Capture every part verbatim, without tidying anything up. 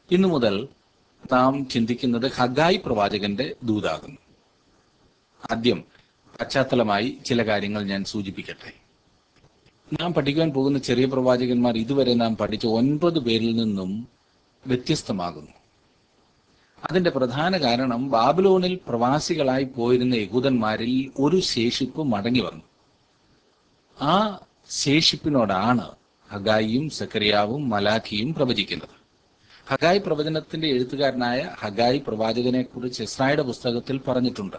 ഇന്നു മുതൽ നാം ചിന്തിക്കുന്നത് ഹഗായി പ്രവാചകന്റെ ദൂതാകുന്നു. ആദ്യം പശ്ചാത്തലമായി ചില കാര്യങ്ങൾ ഞാൻ സൂചിപ്പിക്കട്ടെ. നാം പഠിക്കുവാൻ പോകുന്ന ചെറിയ പ്രവാചകന്മാർ ഇതുവരെ നാം പഠിച്ച ഒൻപത് പേരിൽ നിന്നും വ്യത്യസ്തമാകുന്നു. അതിന്റെ പ്രധാന കാരണം ബാബിലോണിൽ പ്രവാസികളായി പോയിരുന്ന യഹൂദന്മാരിൽ ഒരു ശേഷിപ്പ് മടങ്ങി വന്നു. ആ ശേഷിപ്പിനോടാണ് ഹഗായിയും സക്കറിയാവും മലാഖിയും പ്രവചിക്കുന്നത്. ഹഗായി പ്രവചനത്തിന്റെ എഴുത്തുകാരനായ ഹഗായി പ്രവാചകനെ കുറിച്ച് എസ്രായുടെ പുസ്തകത്തിൽ പറഞ്ഞിട്ടുണ്ട്.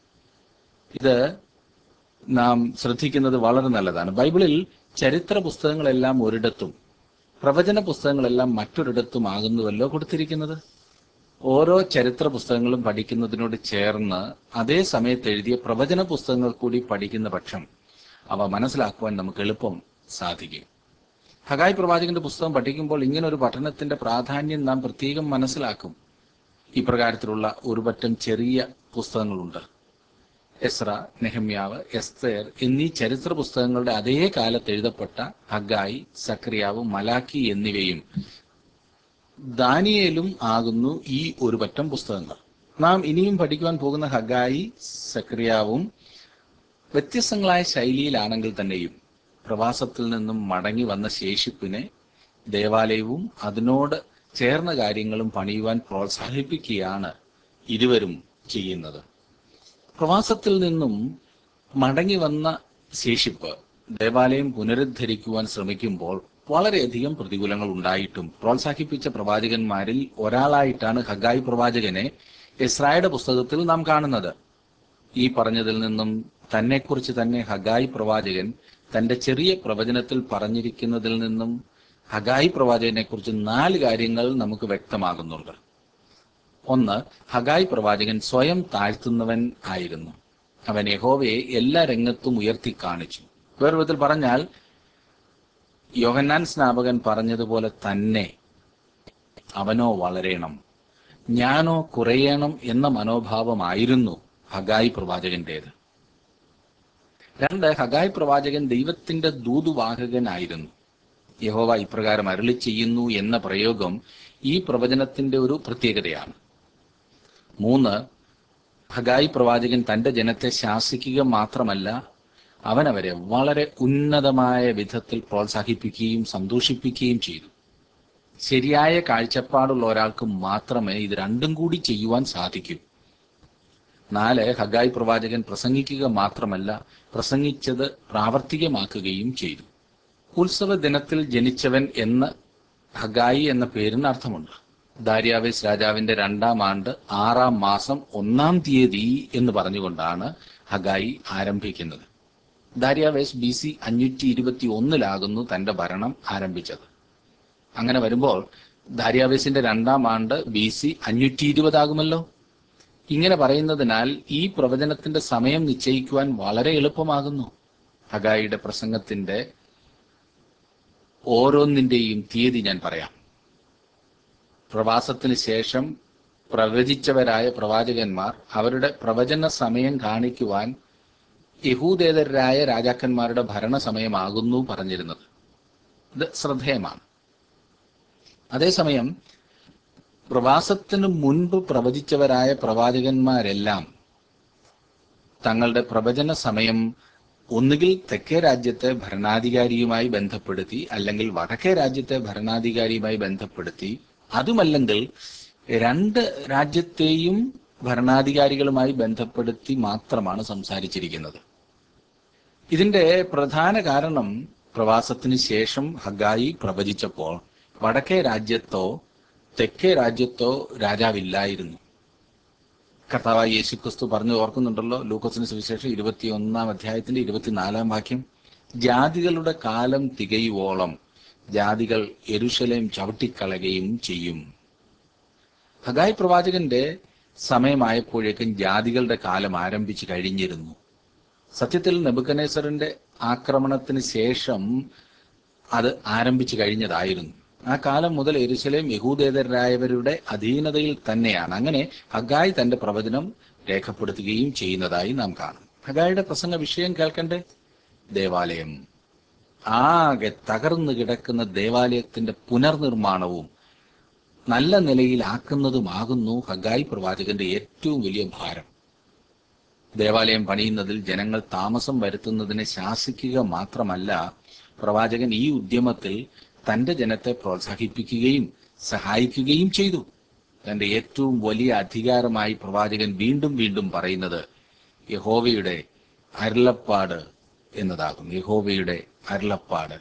ഇത് നാം ശ്രദ്ധിക്കുന്നത് വളരെ നല്ലതാണ്. ബൈബിളിൽ ചരിത്ര പുസ്തകങ്ങളെല്ലാം ഒരിടത്തും പ്രവചന പുസ്തകങ്ങളെല്ലാം മറ്റൊരിടത്തും ആകുന്നുവല്ലോ കൊടുത്തിരിക്കുന്നത്. ഓരോ ചരിത്ര പുസ്തകങ്ങളും പഠിക്കുന്നതിനോട് ചേർന്ന് അതേ സമയത്ത് എഴുതിയ പ്രവചന പുസ്തകങ്ങൾ കൂടി പഠിക്കുന്ന പക്ഷം അവ മനസ്സിലാക്കുവാൻ നമുക്ക് എളുപ്പം സാധിക്കും. ഹഗായി പ്രവാചകന്റെ പുസ്തകം പഠിക്കുമ്പോൾ ഇങ്ങനെ ഒരു പഠനത്തിന്റെ പ്രാധാന്യം നാം പ്രത്യേകം മനസ്സിലാക്കും. ഈ പ്രകാരത്തിലുള്ള ഒരു പറ്റം ചെറിയ പുസ്തകങ്ങളുണ്ട്. എസ്ര, നെഹമ്യാവ്, എസ്തേർ എന്നീ ചരിത്ര പുസ്തകങ്ങളുടെ അതേ കാലത്ത് എഴുതപ്പെട്ട ഹഗായി, സക്കറിയാവ്, മലാക്കി എന്നിവയും ദാനിയേലും ആകുന്നു ഈ ഒരു പറ്റം പുസ്തകങ്ങൾ. നാം ഇനിയും പഠിക്കുവാൻ പോകുന്ന ഹഗായി, സക്കറിയാവും വ്യത്യസ്തങ്ങളായ ശൈലിയിലാണെങ്കിൽ തന്നെയും പ്രവാസത്തിൽ നിന്നും മടങ്ങി വന്ന ശേഷിപ്പിനെ ദേവാലയവും അതിനോട് ചേർന്ന കാര്യങ്ങളും പണിയുവാൻ പ്രോത്സാഹിപ്പിക്കുകയാണ് ഇരുവരും ചെയ്യുന്നത്. പ്രവാസത്തിൽ നിന്നും മടങ്ങി വന്ന ശേഷിപ്പ് ദേവാലയം പുനരുദ്ധരിക്കുവാൻ ശ്രമിക്കുമ്പോൾ വളരെയധികം പ്രതികൂലങ്ങൾ ഉണ്ടായിട്ടും പ്രോത്സാഹിപ്പിച്ച പ്രവാചകന്മാരിൽ ഒരാളായിട്ടാണ് ഹഗായി പ്രവാചകനെ എസ്രായുടെ പുസ്തകത്തിൽ നാം കാണുന്നത്. ഈ പറഞ്ഞതിൽ നിന്നും തന്നെക്കുറിച്ച് തന്നെ ഹഗായി പ്രവാചകൻ തന്റെ ചെറിയ പ്രവചനത്തിൽ പറഞ്ഞിരിക്കുന്നതിൽ നിന്നും ഹഗായി പ്രവാചകനെ കുറിച്ച് നാല് കാര്യങ്ങൾ നമുക്ക് വ്യക്തമാകുന്നുണ്ട്. ഒന്ന്, ഹഗായി പ്രവാചകൻ സ്വയം താഴ്ത്തുന്നവൻ ആയിരുന്നു. അവൻ യഹോവയെ എല്ലാ രംഗത്തും ഉയർത്തി കാണിച്ചു. വേറെ വിധത്തിൽ പറഞ്ഞാൽ യോഹന്നാൻ സ്നാപകൻ പറഞ്ഞതുപോലെ തന്നെ അവനോ വളരണം, ഞാനോ കുറയണം എന്ന മനോഭാവമായിരുന്നു ഹഗായി പ്രവാചകന്റേത്. രണ്ട്, ഹഗായി പ്രവാചകൻ ദൈവത്തിന്റെ ദൂതുവാഹകനായിരുന്നു. യഹോവ ഇപ്രകാരം അരുളി ചെയ്യുന്നു എന്ന പ്രയോഗം ഈ പ്രവചനത്തിന്റെ ഒരു പ്രത്യേകതയാണ്. മൂന്ന്, ഹഗായി പ്രവാചകൻ തന്റെ ജനത്തെ ശാസിക്കുക മാത്രമല്ല, അവനവരെ വളരെ ഉന്നതമായ വിധത്തിൽ പ്രോത്സാഹിപ്പിക്കുകയും സന്തോഷിപ്പിക്കുകയും ചെയ്തു. ശരിയായ കാഴ്ചപ്പാടുള്ള ഒരാൾക്ക് മാത്രമേ ഇത് രണ്ടും കൂടി ചെയ്യുവാൻ സാധിക്കൂ. നാല്, ഹഗായി പ്രവാചകൻ പ്രസംഗിക്കുക മാത്രമല്ല, പ്രസംഗിച്ചത് പ്രാവർത്തികമാക്കുകയും ചെയ്തു. ഉത്സവ ദിനത്തിൽ ജനിച്ചവൻ എന്ന് ഹഗായി എന്ന പേരിന് അർത്ഥമുണ്ട്. ദാര്യാവേസ് രാജാവിന്റെ രണ്ടാം ആണ്ട് ആറാം മാസം ഒന്നാം തീയതി എന്ന് പറഞ്ഞുകൊണ്ടാണ് ഹഗായി ആരംഭിക്കുന്നത്. ദാര്യാവേസ് ബി സി അഞ്ഞൂറ്റി ഇരുപത്തി ഒന്നിലാകുന്നു തന്റെ ഭരണം ആരംഭിച്ചത്. അങ്ങനെ വരുമ്പോൾ ദാര്യാവേസിന്റെ രണ്ടാം ആണ്ട് ബി സി അഞ്ഞൂറ്റി ഇരുപതാകുമല്ലോ. ഇങ്ങനെ പറയുന്നതിനാൽ ഈ പ്രവചനത്തിന്റെ സമയം നിശ്ചയിക്കുവാൻ വളരെ എളുപ്പമാകുന്നു. ഹഗായിയുടെ പ്രസംഗത്തിന്റെ ഓരോന്നിന്റെയും തീയതി ഞാൻ പറയാം. പ്രവാസത്തിന് ശേഷം പ്രവചിച്ചവരായ പ്രവാചകന്മാർ അവരുടെ പ്രവചന സമയം കാണിക്കുവാൻ യഹൂദേതരായ രാജാക്കന്മാരുടെ ഭരണസമയമാകുന്നു പറഞ്ഞിരുന്നത്. ഇത് ശ്രദ്ധേയമാണ്. അതേസമയം പ്രവാസത്തിനു മുൻപ് പ്രവചിച്ചവരായ പ്രവാചകന്മാരെല്ലാം തങ്ങളുടെ പ്രവചന സമയം ഒന്നുകിൽ തെക്കേ രാജ്യത്തെ ഭരണാധികാരിയുമായി ബന്ധപ്പെടുത്തി, അല്ലെങ്കിൽ വടക്കേ രാജ്യത്തെ ഭരണാധികാരിയുമായി ബന്ധപ്പെടുത്തി, അതുമല്ലെങ്കിൽ രണ്ട് രാജ്യത്തെയും ഭരണാധികാരികളുമായി ബന്ധപ്പെടുത്തി മാത്രമാണ് സംസാരിച്ചിരിക്കുന്നത്. ഇതിന്റെ പ്രധാന കാരണം പ്രവാസത്തിന് ശേഷം ഹഗായി പ്രവചിച്ചപ്പോൾ വടക്കേ രാജ്യത്തോ തെക്കേ രാജ്യത്തോ രാജാവില്ലായിരുന്നു. കർത്താവായ യേശുക്രിസ്തു പറഞ്ഞു ഓർക്കുന്നുണ്ടല്ലോ, ലൂക്കോസിന് സുവിശേഷം ഇരുപത്തി ഒന്നാം അധ്യായത്തിന്റെ ഇരുപത്തിനാലാം വാക്യം, ജാതികളുടെ കാലം തികയുവോളം ജാതികൾ യെരൂശലേം ചവിട്ടിക്കളയുകയും ചെയ്യും. ഹഗായി പ്രവാചകന്റെ സമയമായപ്പോഴേക്കും ജാതികളുടെ കാലം ആരംഭിച്ചു കഴിഞ്ഞിരുന്നു. സത്യത്തിൽ നെബൂഖദ്നേസറിന്റെ ആക്രമണത്തിന് ശേഷം അത് ആരംഭിച്ചു കഴിഞ്ഞതായിരുന്നു. ആ കാലം മുതൽ യെരൂശലേം യഹൂദേതരായവരുടെ അധീനതയിൽ തന്നെയാണ്. അങ്ങനെ ഹഗായി തന്റെ പ്രവചനം രേഖപ്പെടുത്തുകയും ചെയ്യുന്നതായി നാം കാണും. ഹഗായിയുടെ പ്രസംഗ വിഷയം കേൾക്കണ്ടേ? ദേവാലയം, ആകെ തകർന്നു കിടക്കുന്ന ദേവാലയത്തിന്റെ പുനർനിർമ്മാണവും നല്ല നിലയിലാക്കുന്നതുമാകുന്നു ഹഗ്ഗായി പ്രവാചകന്റെ ഏറ്റവും വലിയ ഭാരം. ദേവാലയം പണിയുന്നതിൽ ജനങ്ങൾ താമസം വരുത്തുന്നതിനെ ശാസിക്കുക മാത്രമല്ല, പ്രവാചകൻ ഈ ഉദ്യമത്തിൽ തന്റെ ജനത്തെ പ്രോത്സാഹിപ്പിക്കുകയും സഹായിക്കുകയും ചെയ്തു. തന്റെ ഏറ്റവും വലിയ അധികാരമായി പ്രവാചകൻ വീണ്ടും വീണ്ടും പറയുന്നത് യഹോവയുടെ അരുളപ്പാട് എന്നതാകുന്നു. യഹോവയുടെ അരുളപ്പാട്.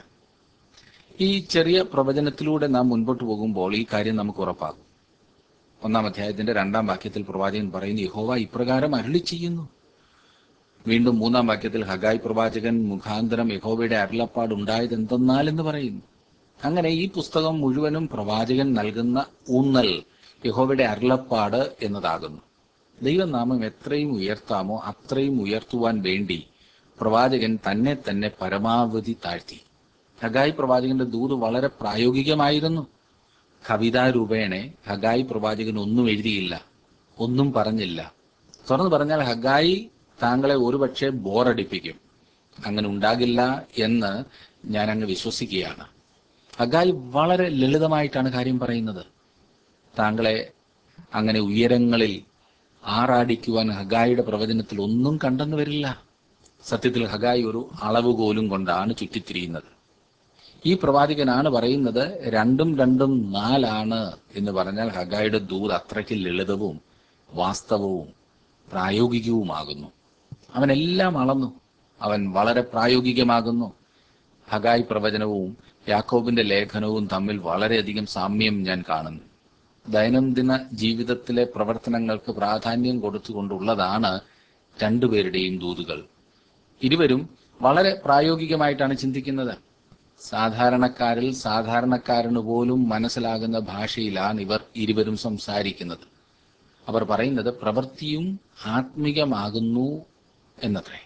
ഈ ചെറിയ പ്രവചനത്തിലൂടെ നാം മുൻപോട്ട് പോകുമ്പോൾ ഈ കാര്യം നമുക്ക് ഉറപ്പാകും. ഒന്നാം അധ്യായത്തിന്റെ രണ്ടാം വാക്യത്തിൽ പ്രവാചകൻ പറയുന്നു, യഹോവ ഇപ്രകാരം അരുളി ചെയ്യുന്നു. വീണ്ടും മൂന്നാം വാക്യത്തിൽ ഹഗ്ഗായി പ്രവാചകൻ മുഖാന്തരം യഹോവയുടെ അരുളപ്പാട് ഉണ്ടായത് എന്തെന്നാൽ എന്ന് പറയുന്നു. അങ്ങനെ ഈ പുസ്തകം മുഴുവനും പ്രവാചകൻ നൽകുന്ന ഊന്നൽ യഹോവയുടെ അരുളപ്പാട് എന്നതാകുന്നു. ദൈവനാമം എത്രയും ഉയർത്താമോ അത്രയും ഉയർത്തുവാൻ വേണ്ടി പ്രവാചകൻ തന്നെ തന്നെ പരമാവധി താഴ്ത്തി. ഹഗ്ഗായി പ്രവാചകന്റെ ദൂത് വളരെ പ്രായോഗികമായിരുന്നു. കവിതാരൂപേണെ ഹഗ്ഗായി പ്രവാചകൻ ഒന്നും എഴുതിയില്ല, ഒന്നും പറഞ്ഞില്ല. തുറന്നു പറഞ്ഞാൽ ഹഗ്ഗായി താങ്കളെ ഒരുപക്ഷെ ബോറടിപ്പിക്കും. അങ്ങനെ ഉണ്ടാകില്ല എന്ന് ഞാൻ അങ്ങ് വിശ്വസിക്കുകയാണ്. ഹഗ്ഗായി വളരെ ലളിതമായിട്ടാണ് കാര്യം പറയുന്നത്. താങ്കളെ അങ്ങനെ ഉയരങ്ങളിൽ ആറാടിക്കുവാൻ ഹഗ്ഗായിയുടെ പ്രവചനത്തിൽ ഒന്നും കണ്ടെന്ന് വരില്ല. സത്യത്തിൽ ഹഗ്ഗായി ഒരു അളവുകോലും കൊണ്ടാണ് ചുറ്റിത്തിരിയുന്നത്. ഈ പ്രവാചകനാണ് പറയുന്നത് രണ്ടും രണ്ടും നാലാണ് എന്ന് പറഞ്ഞാൽ ഹഗ്ഗായിയുടെ ദൂത് അത്രയ്ക്ക് ലളിതവും വാസ്തവവും പ്രായോഗികവുമാകുന്നു. അവനെല്ലാം അളന്നു. അവൻ വളരെ പ്രായോഗികമാകുന്നു. ഹഗ്ഗായി പ്രവചനവും യാക്കോബിന്റെ ലേഖനവും തമ്മിൽ വളരെയധികം സാമ്യം ഞാൻ കാണുന്നു. ദൈനംദിന ജീവിതത്തിലെ പ്രവർത്തനങ്ങൾക്ക് പ്രാധാന്യം കൊടുത്തുകൊണ്ടുള്ളതാണ് രണ്ടുപേരുടെയും ദൂതുകൾ. ഇരുവരും വളരെ പ്രായോഗികമായിട്ടാണ് ചിന്തിക്കുന്നത്. സാധാരണക്കാരിൽ സാധാരണക്കാരന് പോലും മനസ്സിലാകുന്ന ഭാഷയിലാണ് ഇവർ ഇരുവരും സംസാരിക്കുന്നത്. അവർ പറയുന്നത് പ്രവൃത്തിയും ആത്മികമാകുന്നു എന്നത്രേ.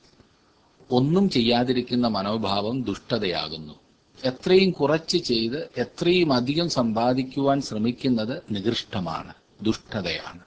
ഒന്നും ചെയ്യാതിരിക്കുന്ന മനോഭാവം ദുഷ്ടതയാകുന്നു. എത്രയും കുറച്ച് ചെയ്ത് എത്രയും അധികം സമ്പാദിക്കുവാൻ ശ്രമിക്കുന്നത് നികൃഷ്ടമാണ്, ദുഷ്ടതയാണ്.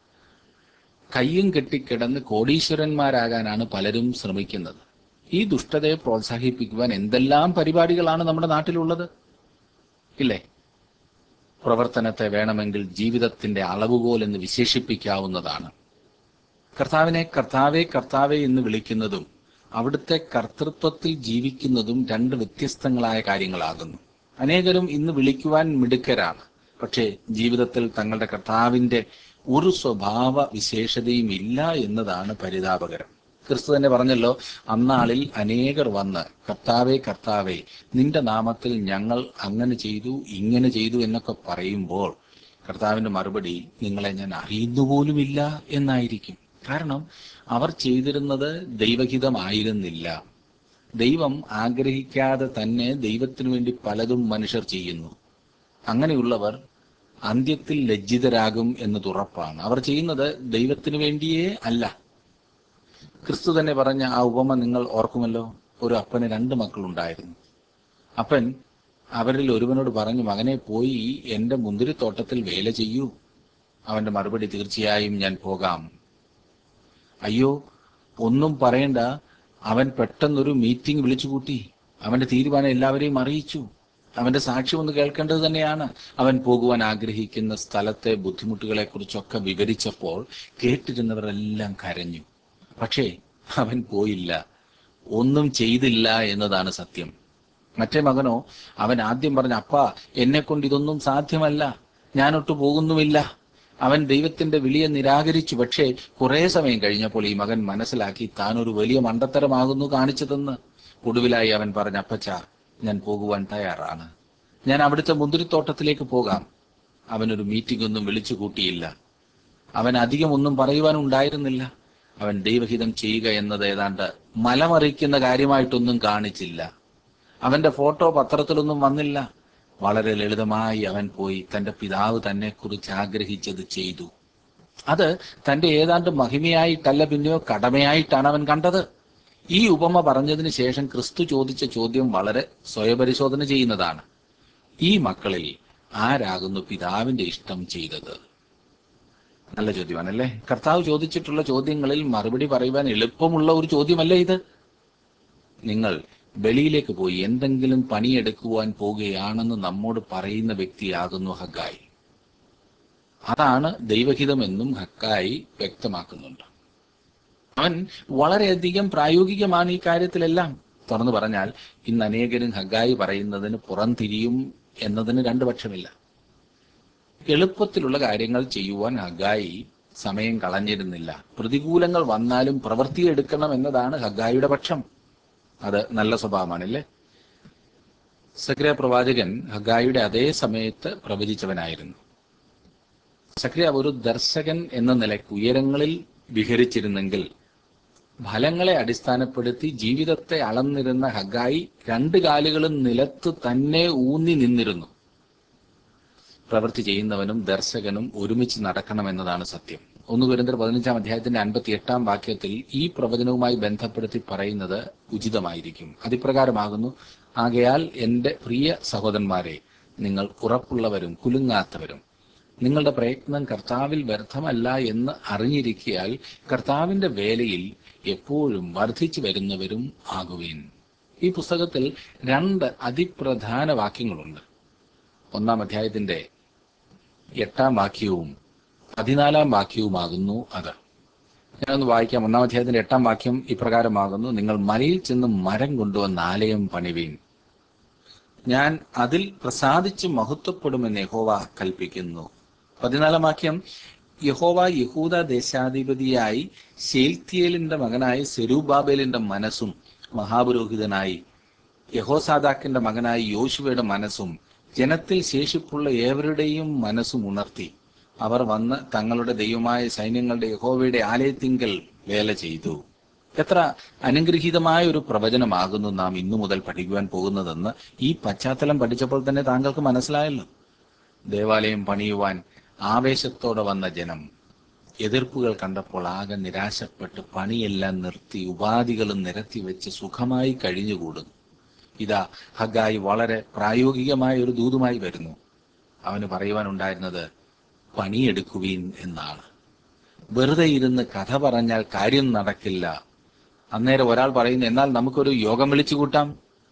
കയ്യും കെട്ടിക്കിടന്ന് കോടീശ്വരന്മാരാകാനാണ് പലരും ശ്രമിക്കുന്നത്. ഈ ദുഷ്ടതയെ പ്രോത്സാഹിപ്പിക്കുവാൻ എന്തെല്ലാം പരിപാടികളാണ് നമ്മുടെ നാട്ടിലുള്ളത്, ഇല്ലേ? പ്രവർത്തനത്തെ വേണമെങ്കിൽ ജീവിതത്തിന്റെ അളവുകോൽ എന്ന് വിശേഷിപ്പിക്കാവുന്നതാണ്. കർത്താവിനെ കർത്താവേ കർത്താവേ എന്ന് വിളിക്കുന്നതും അവിടുത്തെ കർത്തൃത്വത്തിൽ ജീവിക്കുന്നതും രണ്ട് വ്യത്യസ്തങ്ങളായ കാര്യങ്ങളാകുന്നു. അനേകരും ഇന്ന് വിളിക്കുവാൻ മിടുക്കരാണ്, പക്ഷേ ജീവിതത്തിൽ തങ്ങളുടെ കർത്താവിന്റെ ഒരു സ്വഭാവ വിശേഷതയും ഇല്ല എന്നതാണ് പരിതാപകരം. ക്രിസ്തു തന്നെ പറഞ്ഞല്ലോ, അന്നാളിൽ അനേകർ വന്ന് കർത്താവേ കർത്താവേ നിന്റെ നാമത്തിൽ ഞങ്ങൾ അങ്ങനെ ചെയ്തു ഇങ്ങനെ ചെയ്തു എന്നൊക്കെ പറയുമ്പോൾ കർത്താവിന്റെ മറുപടി നിങ്ങളെ ഞാൻ അറിയുന്നുപോലുമില്ല എന്നായിരിക്കും. കാരണം അവർ ചെയ്തിരുന്നത് ദൈവഹിതമായിരുന്നില്ല. ദൈവം ആഗ്രഹിക്കാതെ തന്നെ ദൈവത്തിനു വേണ്ടി പലതും മനുഷ്യർ ചെയ്യുന്നു. അങ്ങനെയുള്ളവർ അന്ത്യത്തിൽ ലജ്ജിതരാകും എന്നത് ഉറപ്പാണ്. അവർ ചെയ്യുന്നത് ദൈവത്തിനു വേണ്ടിയേ അല്ല. ക്രിസ്തു തന്നെ പറഞ്ഞ ആ ഉപമ നിങ്ങൾ ഓർക്കുമല്ലോ. ഒരു അപ്പന് രണ്ട് മക്കളുണ്ടായിരുന്നു. അപ്പൻ അവരിൽ ഒരുവനോട് പറഞ്ഞു, മകനെ പോയി എന്റെ മുന്തിരിത്തോട്ടത്തിൽ വേല ചെയ്യൂ. അവന്റെ മറുപടി, തീർച്ചയായും ഞാൻ പോകാം. അയ്യോ, ഒന്നും പറയണ്ട, അവൻ പെട്ടെന്നൊരു മീറ്റിംഗ് വിളിച്ചു കൂട്ടി. അവന്റെ തീരുമാനം എല്ലാവരെയും അറിയിച്ചു. അവന്റെ സാക്ഷ്യം ഒന്ന് കേൾക്കേണ്ടത് തന്നെയാണ്. അവൻ പോകുവാൻ ആഗ്രഹിക്കുന്ന സ്ഥലത്തെ ബുദ്ധിമുട്ടുകളെ കുറിച്ചൊക്കെ വിവരിച്ചപ്പോൾ കേട്ടിരുന്നവരെല്ലാം കരഞ്ഞു. പക്ഷേ അവൻ പോയില്ല, ഒന്നും ചെയ്തില്ല എന്നതാണ് സത്യം. മറ്റേ മകനോ, അവൻ ആദ്യം പറഞ്ഞ, അപ്പാ എന്നെ കൊണ്ട് ഇതൊന്നും സാധ്യമല്ല, ഞാനൊട്ട് പോകുന്നുമില്ല. അവൻ ദൈവത്തിന്റെ വിളിയെ നിരാകരിച്ചു. പക്ഷേ കുറെ സമയം കഴിഞ്ഞപ്പോൾ ഈ മകൻ മനസ്സിലാക്കി താൻ ഒരു വലിയ മണ്ടത്തരമാകുന്നു കാണിച്ചതെന്ന്. ഒടുവിലായി അവൻ പറഞ്ഞ, അപ്പച്ച ഞാൻ പോകുവാൻ തയ്യാറാണ്, ഞാൻ അവിടുത്തെ മുന്തിരിത്തോട്ടത്തിലേക്ക് പോകാം. അവനൊരു മീറ്റിംഗ് ഒന്നും വിളിച്ചു കൂട്ടിയില്ല. അവൻ അധികം ഒന്നും പറയുവാൻ ഉണ്ടായിരുന്നില്ല. അവൻ ദൈവഹിതം ചെയ്യുക എന്നത് ഏതാണ്ട് മലമറിക്കുന്ന കാര്യമായിട്ടൊന്നും കാണിച്ചില്ല. അവന്റെ ഫോട്ടോ പത്രത്തിലൊന്നും വന്നില്ല. വളരെ ലളിതമായി അവൻ പോയി തന്റെ പിതാവ് തന്നെ കുറിച്ച് ആഗ്രഹിച്ചത് ചെയ്തു. അത് തന്റെ ഏതാണ്ട് മഹിമയായിട്ടല്ല, പിന്നെയോ കടമയായിട്ടാണ് അവൻ കണ്ടത്. ഈ ഉപമ പറഞ്ഞതിന് ശേഷം ക്രിസ്തു ചോദിച്ച ചോദ്യം വളരെ സ്വയപരിശോധന ചെയ്യുന്നതാണ്. ഈ മക്കളിൽ ആരാകുന്നു പിതാവിന്റെ ഇഷ്ടം ചെയ്തത്? നല്ല ചോദ്യമാണല്ലേ? കർത്താവ് ചോദിച്ചിട്ടുള്ള ചോദ്യങ്ങളിൽ മറുപടി പറയുവാൻ എളുപ്പമുള്ള ഒരു ചോദ്യമല്ലേ ഇത്? നിങ്ങൾ വെളിയിലേക്ക് പോയി എന്തെങ്കിലും പണിയെടുക്കുവാൻ പോകുകയാണെന്ന് നമ്മോട് പറയുന്ന വ്യക്തിയാകുന്നു ഹഗ്ഗായി. അതാണ് ദൈവഹിതമെന്നും ഹഗ്ഗായി വ്യക്തമാക്കുന്നുണ്ട്. അവൻ വളരെയധികം പ്രായോഗികമാണ് ഈ കാര്യത്തിലെല്ലാം. തുറന്നു പറഞ്ഞാൽ ഇന്ന് അനേകരും ഹഗ്ഗായി പറയുന്നതിന് പുറംതിരിയും എന്നതിന് രണ്ടു പക്ഷമില്ല. എളുപ്പത്തിലുള്ള കാര്യങ്ങൾ ചെയ്യുവാൻ ഹഗ്ഗായി സമയം കളഞ്ഞിരുന്നില്ല. പ്രതികൂലങ്ങൾ വന്നാലും പ്രവൃത്തിയെടുക്കണം എന്നതാണ് ഹഗ്ഗായിയുടെ പക്ഷം. അത് നല്ല സ്വഭാവമാണല്ലേ. സക്രിയ പ്രവാചകൻ ഹഗ്ഗായിയുടെ അതേ സമയത്ത് പ്രവചിച്ചവനായിരുന്നു. സക്രിയ ഒരു ദർശകൻ എന്ന നിലയ്ക്ക് ഉയരങ്ങളിൽ വിഹരിച്ചിരുന്നെങ്കിൽ ഫലങ്ങളെ അടിസ്ഥാനപ്പെടുത്തി ജീവിതത്തെ അളന്നിരുന്ന ഹഗ്ഗായി രണ്ട് കാലുകളും നിലത്ത് തന്നെ ഊന്നി നിന്നിരുന്നു. പ്രവൃത്തി ചെയ്യുന്നവനും ദർശകനും ഒരുമിച്ച് നടക്കണമെന്നതാണ് സത്യം. ഒന്ന് കൊരിന്ത്യർ പതിനഞ്ചാം അധ്യായത്തിന്റെ അൻപത്തി എട്ടാം വാക്യത്തിൽ ഈ പ്രവചനവുമായി ബന്ധപ്പെടുത്തി പറയുന്നത് ഉചിതമായിരിക്കും. അതിപ്രകാരമാകുന്നു: ആകയാൽ എന്റെ പ്രിയ സഹോദരന്മാരെ, നിങ്ങൾ ഉറപ്പുള്ളവരും കുലുങ്ങാത്തവരും നിങ്ങളുടെ പ്രയത്നം കർത്താവിൽ വ്യർത്ഥമല്ല എന്ന് അറിഞ്ഞിരിക്കയാൽ കർത്താവിന്റെ വേലയിൽ എപ്പോഴും വർദ്ധിച്ചു വരുന്നവരും ആകുവിൻ. ഈ പുസ്തകത്തിൽ രണ്ട് അതിപ്രധാന വാക്യങ്ങളുണ്ട്. ഒന്നാം അധ്യായത്തിന്റെ എട്ടാം വാക്യവും പതിനാലാം വാക്യവുമാകുന്നു അത്. ഞാനൊന്ന് വായിക്കാം. ഒന്നാം അധ്യായത്തിന്റെ എട്ടാം വാക്യം ഇപ്രകാരമാകുന്നു: നിങ്ങൾ മലയിൽ ചെന്ന് മരം കൊണ്ടുവന്ന് ആലയം പണിവീൻ, ഞാൻ അതിൽ പ്രസാദിച്ച് മഹത്വപ്പെടുമെന്ന് യഹോവ കൽപ്പിക്കുന്നു. പതിനാലാം വാക്യം: യഹോവ യഹൂദ ദേശാധിപതിയായി ശേൽത്തിയേലിന്റെ മകനായ സെരൂബാബേലിന്റെ മനസ്സും മഹാപുരോഹിതനായി യഹോസാദാക്കിന്റെ മകനായ യോശുവയുടെ മനസ്സും ജനത്തിൽ ശേഷിപ്പുള്ള ഏവരുടെയും മനസ്സും ഉണർത്തി അവർ വന്ന് തങ്ങളുടെ ദൈവമായ സൈന്യങ്ങളുടെ യഹോവയുടെ ആലയത്തിങ്കൽ വേല ചെയ്തു. എത്ര അനുഗ്രഹീതമായ ഒരു പ്രവചനമാകുന്നു നാം ഇന്നു മുതൽ പഠിക്കുവാൻ പോകുന്നതെന്ന് ഈ പശ്ചാത്തലം പഠിച്ചപ്പോൾ തന്നെ താങ്കൾക്ക് മനസ്സിലായല്ലോ. ദേവാലയം പണിയുവാൻ ആവേശത്തോടെ വന്ന ജനം എതിർപ്പുകൾ കണ്ടപ്പോൾ ആകെ നിരാശപ്പെട്ട് പണിയെല്ലാം നിർത്തി ഉപാധികളും നിരത്തി വെച്ച് സുഖമായി കഴിഞ്ഞുകൂടുന്നു. ഇതാ ഹഗ്ഗായി വളരെ പ്രായോഗികമായ ഒരു ദൂതുമായി വരുന്നു. അവന് പറയുവാനുണ്ടായിരുന്നത് പണിയെടുക്കുവീൻ എന്നാണ്. വെറുതെ ഇരുന്ന് കഥ പറഞ്ഞാൽ കാര്യം നടക്കില്ല. അന്നേരം ഒരാൾ പറയുന്നു, എന്നാൽ നമുക്കൊരു യോഗം വിളിച്ചു കൂട്ടാം,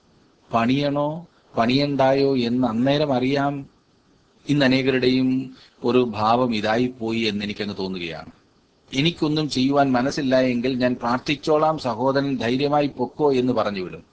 പണിയണോ പണിയണ്ടായോ എന്ന് അന്നേരം അറിയാം. ഇന്ന് അനേകരുടെയും ഒരു ഭാവം ഇതായിപ്പോയി എന്ന് എനിക്കങ്ങ് തോന്നുകയാണ്. എനിക്കൊന്നും ചെയ്യുവാൻ മനസ്സില്ല എങ്കിൽ ഞാൻ പ്രാർത്ഥിച്ചോളാം സഹോദരൻ, ധൈര്യമായി പൊക്കോ എന്ന് പറഞ്ഞു വിടും.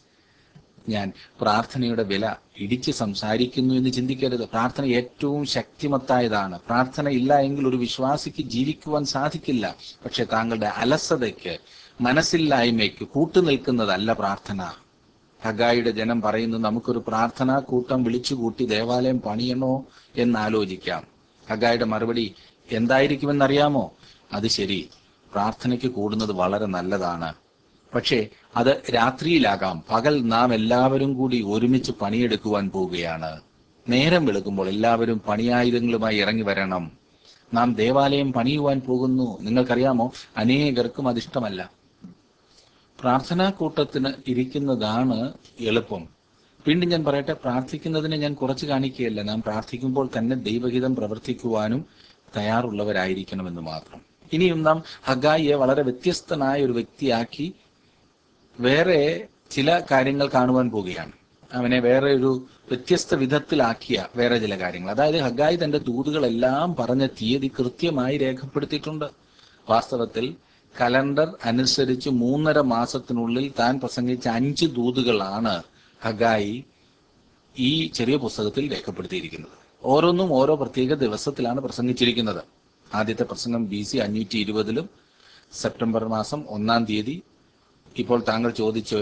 ഞാൻ പ്രാർത്ഥനയുടെ വില ഇടിച്ച് സംസാരിക്കുന്നു എന്ന് ചിന്തിക്കരുത്. പ്രാർത്ഥന ഏറ്റവും ശക്തിമത്തായതാണ്. പ്രാർത്ഥന ഇല്ല എങ്കിൽ ഒരു വിശ്വാസിക്ക് ജീവിക്കുവാൻ സാധിക്കില്ല. പക്ഷെ താങ്കളുടെ അലസതയ്ക്ക്, മനസ്സില്ലായ്മയ്ക്ക് കൂട്ടുനിൽക്കുന്നതല്ല പ്രാർത്ഥന. ഹഗ്ഗായിയുടെ ജനം പറയുന്നു, നമുക്കൊരു പ്രാർത്ഥനാ കൂട്ടം വിളിച്ചുകൂട്ടി ദേവാലയം പണിയണോ എന്നാലോചിക്കാം. ഹഗ്ഗായിയുടെ മറുപടി എന്തായിരിക്കുമെന്നറിയാമോ? അത് ശരി, പ്രാർത്ഥനയ്ക്ക് കൂടുന്നത് വളരെ നല്ലതാണ്. പക്ഷേ അത് രാത്രിയിലാകാം. പകൽ നാം എല്ലാവരും കൂടി ഒരുമിച്ച് പണിയെടുക്കുവാൻ പോവുകയാണ്. നേരം വെളുക്കുമ്പോൾ എല്ലാവരും പണിയായുധങ്ങളുമായി ഇറങ്ങി വരണം. നാം ദേവാലയം പണിയുവാൻ പോകുന്നു. നിങ്ങൾക്കറിയാമോ, അനേകർക്കും അതിഷ്ടമല്ല. പ്രാർത്ഥനാ കൂട്ടത്തിന് ഇരിക്കുന്നതാണ് എളുപ്പം. വീണ്ടും ഞാൻ പറയട്ടെ, പ്രാർത്ഥിക്കുന്നതിനെ ഞാൻ കുറച്ച് കാണിക്കുകയല്ല. നാം പ്രാർത്ഥിക്കുമ്പോൾ തന്നെ ദൈവഹിതം പ്രവർത്തിക്കുവാനും തയ്യാറുള്ളവരായിരിക്കണമെന്ന് മാത്രം. ഇനിയും നാം ഹഗ്ഗായിയെ വളരെ വ്യത്യസ്തനായ ഒരു വ്യക്തിയാക്കി വേറെ ചില കാര്യങ്ങൾ കാണുവാൻ പോവുകയാണ്. അവനെ വേറെ ഒരു വ്യത്യസ്ത വിധത്തിലാക്കിയ വേറെ ചില കാര്യങ്ങൾ. അതായത് ഹഗ്ഗായി തന്റെ ദൂതുകളെല്ലാം പറഞ്ഞ തീയതി കൃത്യമായി രേഖപ്പെടുത്തിയിട്ടുണ്ട്. വാസ്തവത്തിൽ കലണ്ടർ അനുസരിച്ച് മൂന്നര മാസത്തിനുള്ളിൽ താൻ പ്രസംഗിച്ച അഞ്ച് ദൂതുകളാണ് ഹഗ്ഗായി ഈ ചെറിയ പുസ്തകത്തിൽ രേഖപ്പെടുത്തിയിരിക്കുന്നത്. ഓരോന്നും ഓരോ പ്രത്യേക ദിവസത്തിലാണ് പ്രസംഗിച്ചിരിക്കുന്നത്. ആദ്യത്തെ പ്രസംഗം ബി സി അഞ്ഞൂറ്റി ഇരുപതിലും സെപ്റ്റംബർ മാസം ഒന്നാം തീയതി. ഇപ്പോൾ താങ്കൾ ചോദിച്ചോ,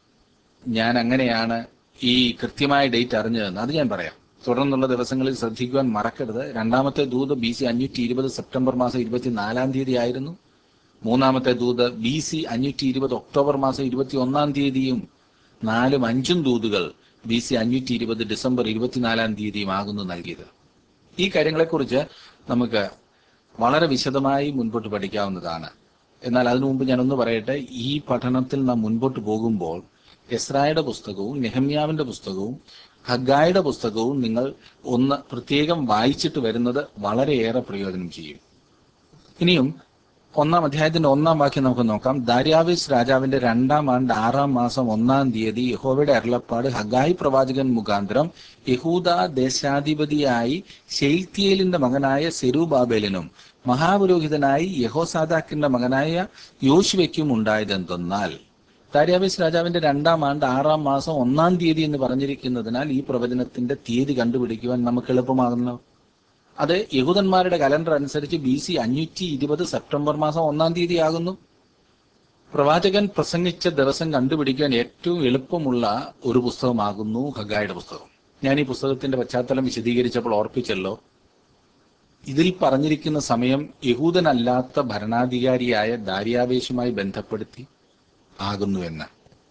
ഞാൻ അങ്ങനെയാണ് ഈ കൃത്യമായ ഡേറ്റ് അറിഞ്ഞതെന്ന്. അത് ഞാൻ പറയാം. തുടർന്നുള്ള ദിവസങ്ങളിൽ ശ്രദ്ധിക്കുവാൻ മറക്കരുത്. രണ്ടാമത്തെ ദൂത് ബി സി അഞ്ഞൂറ്റി ഇരുപത് സെപ്റ്റംബർ മാസം ഇരുപത്തിനാലാം തീയതി ആയിരുന്നു. മൂന്നാമത്തെ ദൂത് ബി സി അഞ്ഞൂറ്റി ഇരുപത് ഒക്ടോബർ മാസം ഇരുപത്തി ഒന്നാം തീയതിയും നാലും അഞ്ചും ദൂതുകൾ ബി സി അഞ്ഞൂറ്റി ഇരുപത് ഡിസംബർ ഇരുപത്തിനാലാം തീയതിയും ആകുന്നു നൽകിയത്. ഈ കാര്യങ്ങളെക്കുറിച്ച് നമുക്ക് വളരെ വിശദമായി മുൻപോട്ട് പഠിക്കാവുന്നതാണ്. എന്നാൽ അതിനു മുമ്പ് ഞാനൊന്ന് പറയട്ടെ. ഈ പഠനത്തിൽ നാം മുൻപോട്ട് പോകുമ്പോൾ എസ്രായുടെ പുസ്തകവും നെഹമ്യാവിന്റെ പുസ്തകവും ഹഗ്ഗായിയുടെ പുസ്തകവും നിങ്ങൾ ഒന്ന് പ്രത്യേകം വായിച്ചിട്ട് വരുന്നത് വളരെയേറെ പ്രയോജനം ചെയ്യും. ഇനിയും ഒന്നാം അധ്യായത്തിന്റെ ഒന്നാം വാക്യം നമുക്ക് നോക്കാം. ദാര്യാവേശ് രാജാവിന്റെ രണ്ടാം ആണ്ട് ആറാം മാസം ഒന്നാം തീയതി യഹോവയുടെ അരുളപ്പാട് ഹഗായി പ്രവാചകൻ മുഖാന്തരം യഹൂദ ദേശാധിപതിയായി ശെയല്തീയേലിന്റെ മകനായ സെരുബ്ബാബേലിനും മഹാപുരോഹിതനായി യഹോസാദാക്കിന്റെ മകനായ യോശുവയ്ക്കും ഉണ്ടായതെന്തെന്നാൽ, ദാര്യാവേശ് രാജാവിന്റെ രണ്ടാം ആണ്ട് ആറാം മാസം ഒന്നാം തീയതി എന്ന് പറഞ്ഞിരിക്കുന്നതിനാൽ ഈ പ്രവചനത്തിന്റെ തീയതി കണ്ടുപിടിക്കുവാൻ നമുക്ക് എളുപ്പമാകുന്നു. അത് യഹൂദന്മാരുടെ കലണ്ടർ അനുസരിച്ച് ബി സി അഞ്ഞൂറ്റി ഇരുപത് സെപ്റ്റംബർ മാസം ഒന്നാം തീയതി ആകുന്നു. പ്രവാചകൻ പ്രസംഗിച്ച ദിവസം കണ്ടുപിടിക്കാൻ ഏറ്റവും എളുപ്പമുള്ള ഒരു പുസ്തകമാകുന്നു ഹഗായിയുടെ പുസ്തകം. ഞാൻ ഈ പുസ്തകത്തിന്റെ പശ്ചാത്തലം വിശദീകരിച്ചപ്പോൾ ഓർപ്പിച്ചല്ലോ, ഇതിൽ പറഞ്ഞിരിക്കുന്ന സമയം യഹൂദനല്ലാത്ത ഭരണാധികാരിയായ ദാര്യാവേശുമായി ബന്ധപ്പെടുത്തി ആകുന്നുവെന്ന്.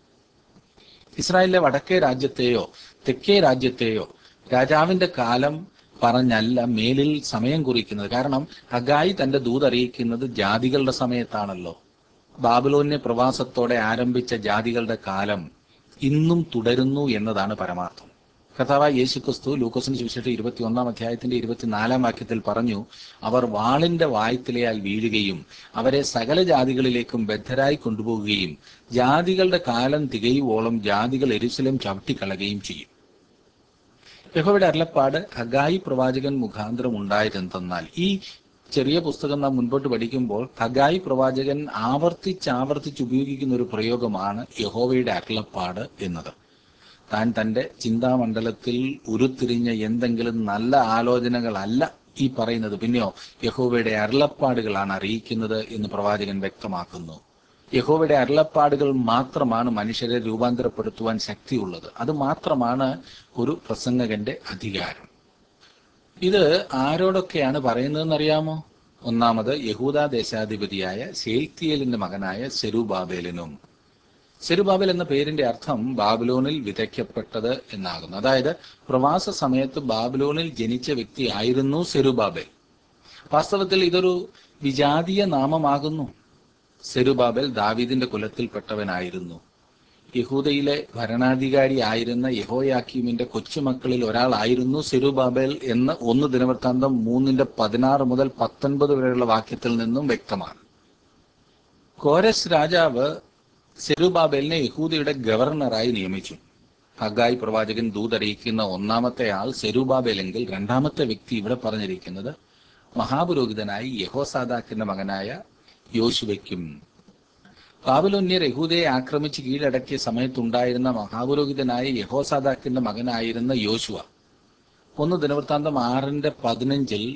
ഇസ്രായേലിലെ വടക്കേ രാജ്യത്തെയോ തെക്കേ രാജ്യത്തെയോ രാജാവിന്റെ കാലം പറഞ്ഞല്ല മേലിൽ സമയം കുറിക്കുന്നത്. കാരണം ഹഗായി തന്റെ ദൂതറിയിക്കുന്നത് ജാതികളുടെ സമയത്താണല്ലോ. ബാബിലോന്യ പ്രവാസത്തോടെ ആരംഭിച്ച ജാതികളുടെ കാലം ഇന്നും തുടരുന്നു എന്നതാണ് പരമാർത്ഥം. കർത്താവായ യേശുക്രിസ്തു ലൂക്കോസിന് സുവിശേഷം ഇരുപത്തി ഒന്നാം അധ്യായത്തിന്റെ ഇരുപത്തിനാലാം വാക്യത്തിൽ പറഞ്ഞു, അവർ വാളിന്റെ വായ്ത്തലയാൽ വീഴുകയും അവരെ സകല ജാതികളിലേക്കും ബദ്ധരായി കൊണ്ടുപോകുകയും ജാതികളുടെ കാലം തികയുവോളം ജാതികൾ യെരൂശലേം ചവിട്ടിക്കളയുകയും ചെയ്യും. യഹോവയുടെ അരുളപ്പാട് ഹഗായി പ്രവാചകൻ മുഖാന്തരം ഉണ്ടായതെന്തെന്നാൽ, ഈ ചെറിയ പുസ്തകം നാം മുൻപോട്ട് പഠിക്കുമ്പോൾ ഹഗായി പ്രവാചകൻ ആവർത്തിച്ചാവർത്തിച്ച് ഉപയോഗിക്കുന്ന ഒരു പ്രയോഗമാണ് യഹോവയുടെ അരുളപ്പാട് എന്നത്. താൻ തന്റെ ചിന്താമണ്ഡലത്തിൽ ഉരുത്തിരിഞ്ഞ എന്തെങ്കിലും നല്ല ആലോചനകളല്ല ഈ പറയുന്നത്, പിന്നെയോ യഹോവയുടെ അരുളപ്പാടുകളാണ് അറിയിക്കുന്നത് എന്ന് പ്രവാചകൻ വ്യക്തമാക്കുന്നു. യഹോവയുടെ അരുളപ്പാടുകൾ മാത്രമാണ് മനുഷ്യരെ രൂപാന്തരപ്പെടുത്തുവാൻ ശക്തിയുള്ളത്. അത് മാത്രമാണ് ഒരു പ്രസംഗകന്റെ അധികാരം. ഇത് ആരോടൊക്കെയാണ് പറയുന്നതെന്നറിയാമോ? ഒന്നാമത് യഹൂദ ദേശാധിപതിയായ ശെയല്തീയേലിന്റെ മകനായ സെരുബ്ബാബേലിനും. സെരുബ്ബാബേൽ എന്ന പേരിന്റെ അർത്ഥം ബാബിലോണിൽ വിതയ്ക്കപ്പെട്ടത് എന്നാകുന്നു. അതായത് പ്രവാസ സമയത്ത് ബാബിലോണിൽ ജനിച്ച വ്യക്തി ആയിരുന്നു സെരുബ്ബാബേൽ. വാസ്തവത്തിൽ ഇതൊരു വിജാതീയ നാമമാകുന്നു. സെരുബ്ബാബേൽ ദാവീദിന്റെ കുലത്തിൽപ്പെട്ടവനായിരുന്നു. യഹൂദയിലെ ഭരണാധികാരി ആയിരുന്ന യെഹോയാക്കീമിന്റെ കൊച്ചുമക്കളിൽ ഒരാളായിരുന്നു സെരുബ്ബാബേൽ എന്ന് ഒന്ന് ദിനവൃത്താന്തം മൂന്നിന്റെ പതിനാറ് മുതൽ പത്തൊൻപത് വരെയുള്ള വാക്യത്തിൽ നിന്നും വ്യക്തമാണ്. കോരസ് രാജാവ് സെരുബ്ബാബേലിനെ യഹൂദയുടെ ഗവർണറായി നിയമിച്ചു. ഹഗായി പ്രവാചകൻ ദൂതറിയിക്കുന്ന ഒന്നാമത്തെ ആൾ സെരുബ്ബാബേലെങ്കിൽ രണ്ടാമത്തെ വ്യക്തി ഇവിടെ പറഞ്ഞിരിക്കുന്നത് മഹാപുരോഹിതനായി യഹോസാദാക്കിന്റെ മകനായ യോശുവയ്ക്കും. ബാബിലോന്യർ യഹൂദയെ ആക്രമിച്ച് കീഴടക്കിയ സമയത്തുണ്ടായിരുന്ന മഹാപുരോഹിതനായ യഹോസാദാക്കിന്റെ മകനായിരുന്ന യോശുവ. ഒന്ന് ദിനവൃത്താന്തം ആറിന്റെ പതിനഞ്ചിൽ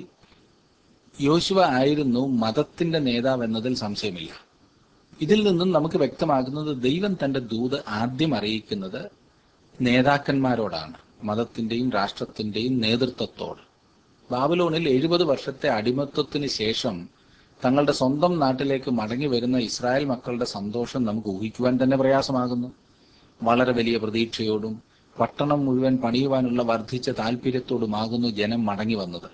യോശുവ ആയിരുന്നു മതത്തിന്റെ നേതാവ് എന്നതിൽ സംശയമില്ല. ഇതിൽ നിന്നും നമുക്ക് വ്യക്തമാകുന്നത് ദൈവം തന്റെ ദൂത് ആദ്യം അറിയിക്കുന്നത് നേതാക്കന്മാരോടാണ്, മതത്തിന്റെയും രാഷ്ട്രത്തിന്റെയും നേതൃത്വത്തോട്. ബാബിലോണിൽ എഴുപത് വർഷത്തെ അടിമത്വത്തിന് ശേഷം തങ്ങളുടെ സ്വന്തം നാട്ടിലേക്ക് മടങ്ങി വരുന്ന ഇസ്രായേൽ മക്കളുടെ സന്തോഷം നമുക്ക് ഊഹിക്കുവാൻ തന്നെ പ്രയാസമാകുന്നു. വളരെ വലിയ പ്രതീക്ഷയോടും പട്ടണം മുഴുവൻ പണിയുവാനുള്ള വർദ്ധിച്ച താല്പര്യത്തോടുമാകുന്നു ജനം മടങ്ങി വന്നത്.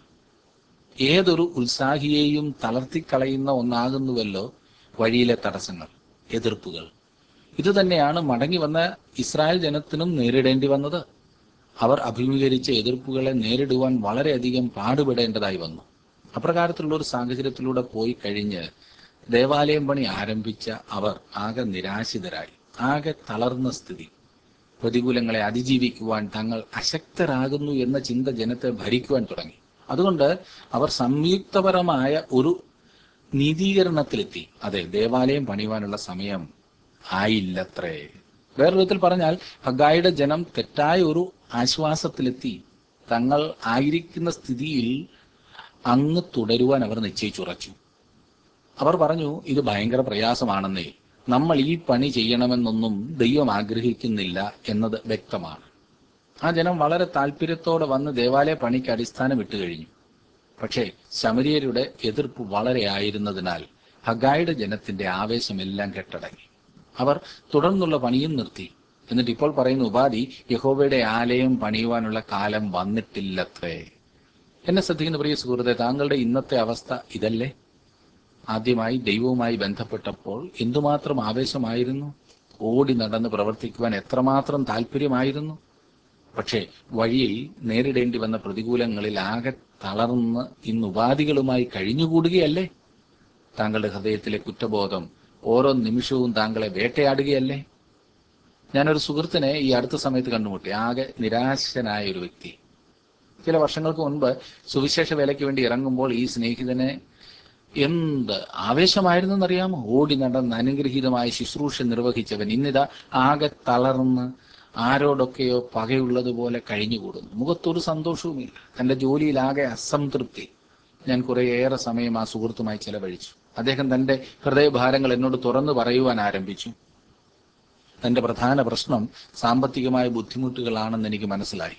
ഏതൊരു ഉത്സാഹിയെയും തളർത്തിക്കളയുന്ന ഒന്നാകുന്നുവല്ലോ വഴിയിലെ തടസ്സങ്ങൾ, എതിർപ്പുകൾ. ഇത് തന്നെയാണ് മടങ്ങി വന്ന ഇസ്രായേൽ ജനത്തിനും നേരിടേണ്ടി വന്നത്. അവർ അഭിമുഖീകരിച്ച എതിർപ്പുകളെ നേരിടുവാൻ വളരെയധികം പാടുപെടേണ്ടതായി വന്നു. അപ്രകാരത്തിലുള്ള ഒരു സാഹചര്യത്തിലൂടെ പോയി കഴിഞ്ഞ് ദേവാലയം പണി ആരംഭിച്ച അവർ ആകെ നിരാശിതരായി, ആകെ തളർന്ന സ്ഥിതി. പ്രതികൂലങ്ങളെ അതിജീവിക്കുവാൻ തങ്ങൾ അശക്തരാകുന്നു എന്ന ചിന്ത ജനത്തെ ഭരിക്കുവാൻ തുടങ്ങി. അതുകൊണ്ട് അവർ സംയുക്തപരമായ ഒരു നീതീകരണത്തിലെത്തി. അതെ, ദേവാലയം പണിയുവാനുള്ള സമയം ആയില്ലത്രേ. വേറൊരു വിധത്തിൽ പറഞ്ഞാൽ ഹഗായിയുടെ ജനം തെറ്റായ ഒരു ആശ്വാസത്തിലെത്തി. തങ്ങൾ ആയിരിക്കുന്ന സ്ഥിതിയിൽ അങ്ങ് തുടരുവാൻ അവർ നിശ്ചയിച്ചുറച്ചു. അവർ പറഞ്ഞു, ഇത് ഭയങ്കര പ്രയാസമാണെന്നേ, നമ്മൾ ഈ പണി ചെയ്യണമെന്നൊന്നും ദൈവം ആഗ്രഹിക്കുന്നില്ല എന്നത് വ്യക്തമാണ്. ആ ജനം വളരെ താല്പര്യത്തോടെ വന്ന് ദേവാലയ പണിക്ക് അടിസ്ഥാനം ഇട്ട് കഴിഞ്ഞു. പക്ഷേ ശമര്യരുടെ എതിർപ്പ് വളരെ ആയിരുന്നതിനാൽ ഹഗായിയുടെ ജനത്തിന്റെ ആവേശമെല്ലാം കെട്ടടങ്ങി. അവർ തുടർന്നുള്ള പണിയും നിർത്തി. എന്നിട്ട് ഇപ്പോൾ പറയുന്ന ഉപാധി യഹോവയുടെ ആലയം പണിയുവാനുള്ള കാലം വന്നിട്ടില്ലത്രേ. എന്നെ ശ്രദ്ധിക്കുന്ന പ്രിയ സുഹൃത്തെ, താങ്കളുടെ ഇന്നത്തെ അവസ്ഥ ഇതല്ലേ? ആദ്യമായി ദൈവവുമായി ബന്ധപ്പെട്ടപ്പോൾ എന്തുമാത്രം ആവേശമായിരുന്നു, ഓടി നടന്ന് പ്രവർത്തിക്കുവാൻ എത്രമാത്രം താല്പര്യമായിരുന്നു. പക്ഷേ വഴിയിൽ നേരിടേണ്ടി വന്ന പ്രതികൂലങ്ങളിൽ ആകെ തളർന്ന് ഇന്ന് ഉപാധികളുമായി കഴിഞ്ഞുകൂടുകയല്ലേ? താങ്കളുടെ ഹൃദയത്തിലെ കുറ്റബോധം ഓരോ നിമിഷവും താങ്കളെ വേട്ടയാടുകയല്ലേ? ഞാനൊരു സുഹൃത്തിനെ ഈ അടുത്ത സമയത്ത് കണ്ടുമുട്ടി. ആകെ നിരാശനായ ഒരു വ്യക്തി. ചില വർഷങ്ങൾക്ക് മുൻപ് സുവിശേഷ വേലയ്ക്ക് വേണ്ടി ഇറങ്ങുമ്പോൾ ഈ സ്നേഹിതനെ എന്ത് ആവേശമായിരുന്നെന്നറിയാമോ? ഓടി നടന്ന് അനുഗ്രഹീതമായ ശുശ്രൂഷ നിർവഹിച്ചവൻ ഇന്നിതാ ആകെ തളർന്ന് ആരോടൊക്കെയോ പകയുള്ളതുപോലെ കഴിഞ്ഞുകൂടുന്നു. മുഖത്തൊരു സന്തോഷവുമില്ല. തന്റെ ജോലിയിൽ ആകെ അസംതൃപ്തി. ഞാൻ കുറേയേറെ സമയം ആ സുഹൃത്തുമായി ചെലവഴിച്ചു. അദ്ദേഹം തന്റെ ഹൃദയഭാരങ്ങൾ എന്നോട് തുറന്നു പറയുവാൻ ആരംഭിച്ചു. തന്റെ പ്രധാന പ്രശ്നം സാമ്പത്തികമായ ബുദ്ധിമുട്ടുകളാണെന്ന് എനിക്ക് മനസ്സിലായി.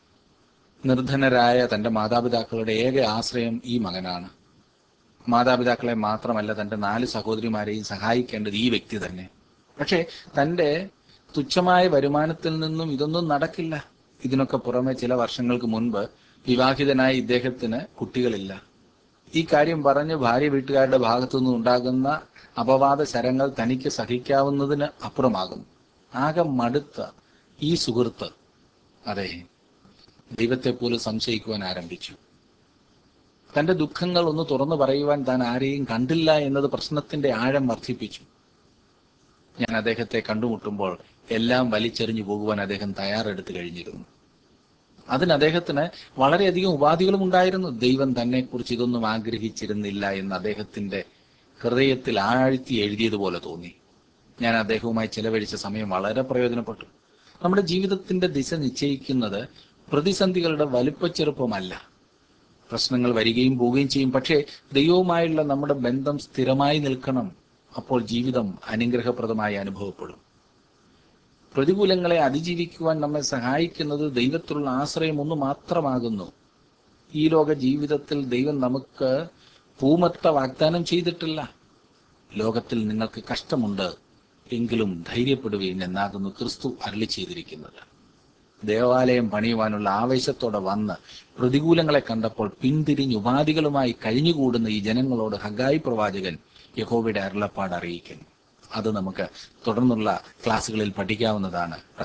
നിർധനരായ തന്റെ മാതാപിതാക്കളുടെ ഏക ആശ്രയം ഈ മകനാണ്. മാതാപിതാക്കളെ മാത്രമല്ല, തന്റെ നാല് സഹോദരിമാരെയും സഹായിക്കേണ്ടത് ഈ വ്യക്തി തന്നെ. പക്ഷേ തന്റെ തുച്ഛമായ വരുമാനത്തിൽ നിന്നും ഇതൊന്നും നടക്കില്ല. ഇതിനൊക്കെ പുറമെ ചില വർഷങ്ങൾക്ക് മുൻപ് വിവാഹിതനായ ഇദ്ദേഹത്തിന് കുട്ടികളില്ല. ഈ കാര്യം പറഞ്ഞ് ഭാര്യ വീട്ടുകാരുടെ ഭാഗത്തു നിന്നും ഉണ്ടാകുന്ന അപവാദ ശരങ്ങൾ തനിക്ക് സഹിക്കാവുന്നതിന് അപ്പുറമാകുന്നു. ആകെ മടുത്ത ഈ സുഹൃത്ത്, അതെ, ദൈവത്തെ പോലും സംശയിക്കുവാൻ ആരംഭിച്ചു. തന്റെ ദുഃഖങ്ങൾ ഒന്ന് തുറന്നു പറയുവാൻ താൻ ആരെയും കണ്ടില്ല എന്നത് പ്രശ്നത്തിന്റെ ആഴം വർദ്ധിപ്പിച്ചു. ഞാൻ അദ്ദേഹത്തെ കണ്ടുമുട്ടുമ്പോൾ എല്ലാം വലിച്ചെറിഞ്ഞു പോകുവാൻ അദ്ദേഹം തയ്യാറെടുത്ത് കഴിഞ്ഞിരുന്നു. അതിന് അദ്ദേഹത്തിന് വളരെയധികം ഉപാധികളും ഉണ്ടായിരുന്നു. ദൈവം തന്നെ കുറിച്ച് ഇതൊന്നും ആഗ്രഹിച്ചിരുന്നില്ല എന്ന് അദ്ദേഹത്തിന്റെ ഹൃദയത്തിൽ ആഴ്ത്തി എഴുതിയതുപോലെ തോന്നി. ഞാൻ അദ്ദേഹവുമായി ചെലവഴിച്ച സമയം വളരെ പ്രയോജനപ്പെട്ടു. നമ്മുടെ ജീവിതത്തിന്റെ ദിശ നിശ്ചയിക്കുന്നത് പ്രതിസന്ധികളുടെ വലുപ്പച്ചെറുപ്പമല്ല. പ്രശ്നങ്ങൾ വരികയും പോവുകയും ചെയ്യും. പക്ഷേ ദൈവവുമായുള്ള നമ്മുടെ ബന്ധം സ്ഥിരമായി നിൽക്കണം. അപ്പോൾ ജീവിതം അനുഗ്രഹപ്രദമായി അനുഭവപ്പെടും. പ്രതികൂലങ്ങളെ അതിജീവിക്കുവാൻ നമ്മെ സഹായിക്കുന്നത് ദൈവത്തിലുള്ള ആശ്രയം ഒന്ന് മാത്രമാകുന്നു. ഈ ലോക ജീവിതത്തിൽ ദൈവം നമുക്ക് പൂമത്ത വാഗ്ദാനം ചെയ്തിട്ടില്ല. ലോകത്തിൽ നിങ്ങൾക്ക് കഷ്ടമുണ്ട്, എങ്കിലും ധൈര്യപ്പെടുവീൻ എന്നാകുന്നു ക്രിസ്തു അരുളി ചെയ്തിരിക്കുന്നത്. ദേവാലയം പണിയുവാനുള്ള ആവേശത്തോടെ വന്ന് പ്രതികൂലങ്ങളെ കണ്ടപ്പോൾ പിന്തിരിഞ്ഞ് ഉപാധികളുമായി കഴിഞ്ഞുകൂടുന്ന ഈ ജനങ്ങളോട് ഹഗ്ഗായി പ്രവാചകൻ യഹോവയുടെ അരുളപ്പാട് അറിയിക്കുന്നു. അത് നമുക്ക് തുടർന്നുള്ള ക്ലാസ്സുകളിൽ പഠിക്കാവുന്നതാണ്.